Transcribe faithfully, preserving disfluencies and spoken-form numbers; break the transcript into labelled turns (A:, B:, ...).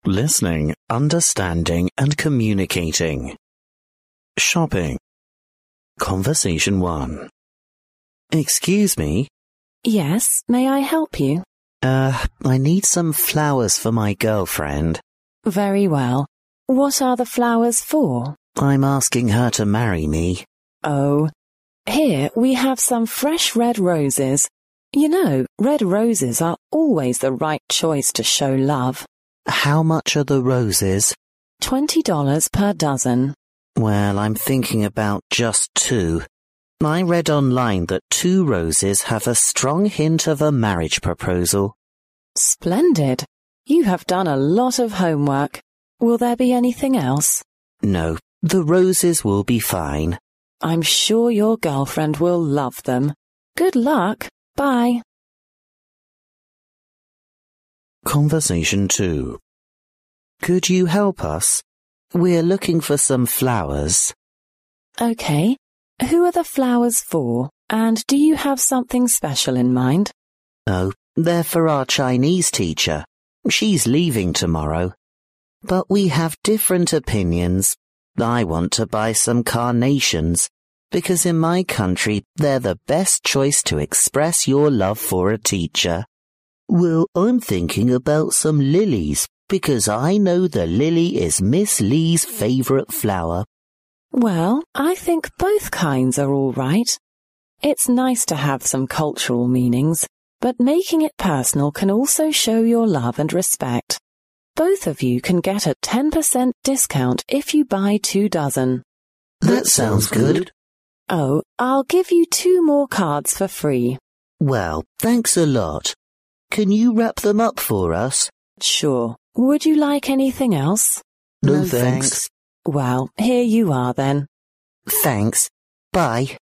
A: Listening, understanding, and communicating. Shopping. Conversation one. Excuse me.
B: Yes, may I help you?
A: Uh, I need some flowers for my girlfriend.
B: Very well. What are the flowers for?
A: I'm asking her to marry me.
B: Oh, here we have some fresh red roses. You know, red roses are always the right choice to show love.
A: How much are the roses?
B: Twenty dollars per dozen.
A: Well, I'm thinking about just two. I read online that two roses have a strong hint of a marriage proposal.
B: Splendid. You have done a lot of homework. Will there be anything else?
A: No, the roses will be fine.
B: I'm sure your girlfriend will love them. Good luck. Bye.
A: Conversation two. Could you help us? We're looking for some flowers.
B: Okay. Who are the flowers for? And do you have something special in mind?
A: Oh, they're for our Chinese teacher. She's leaving tomorrow. But we have different opinions. I want to buy some carnations, because in my country they're the best choice to express your love for a teacher. Well, I'm thinking about some lilies, because I know the lily is Miss Lee's favorite flower.
B: Well, I think both kinds are all right. It's nice to have some cultural meanings, but making it personal can also show your love and respect. Both of you can get a ten percent discount if you buy two dozen.
A: That sounds good.
B: Oh, I'll give you two more cards for free.
A: Well, thanks a lot. Can you wrap them up for us?
B: Sure. Would you like anything else?
A: No, thanks.
B: Well, here you are then.
A: Thanks. Bye.